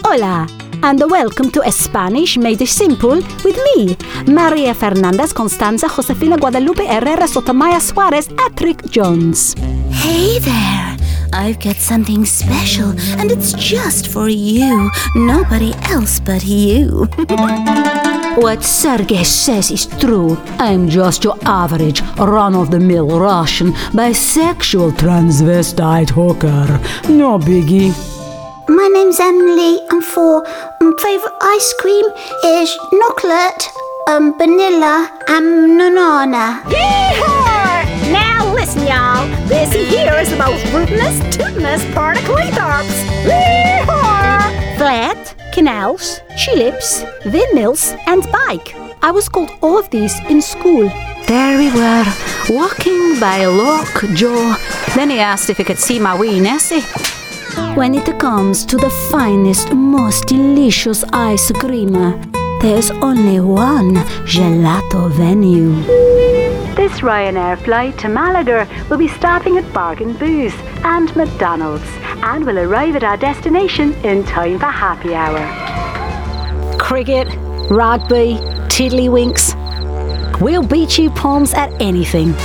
Hola, and welcome to Spanish Made Simple with me, Maria Fernandez Constanza Josefina Guadalupe Herrera Sotomayor Suarez Atrick Jones. Hey there, I've got something special, and it's just for you. Nobody else but you. What Sergey says is true. I'm just your average, run-of-the-mill Russian, bisexual transvestite hooker. No biggie. My name's Emily, and favourite ice cream is chocolate, vanilla, and banana. Yeehaw! Now listen, y'all. This here is the most rootinest, tootinest part of Cleethorpes. Yeehaw! Flat, canals, tulips, windmills, and bike. I was called all of these in school. There we were, walking by Lockjaw. Then he asked if he could see my wee Nessie. When it comes to the finest, most delicious ice cream, there's only one gelato venue. This Ryanair flight to Malaga will be stopping at Bargain Booze and McDonald's and will arrive at our destination in time for happy hour. Cricket, rugby, tiddlywinks. We'll beat you palms at anything.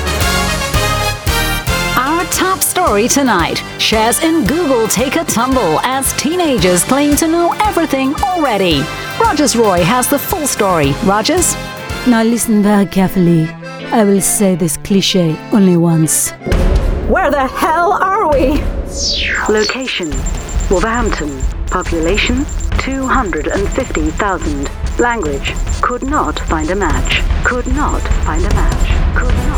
Our top story tonight, shares in Google take a tumble as teenagers claim to know everything already. Rogers Roy has the full story. Rogers? Now listen very carefully. I will say this cliché only once. Where the hell are we? Location: Wolverhampton. Population: 250,000. Language: could not find a match. Could not find a match. Could not.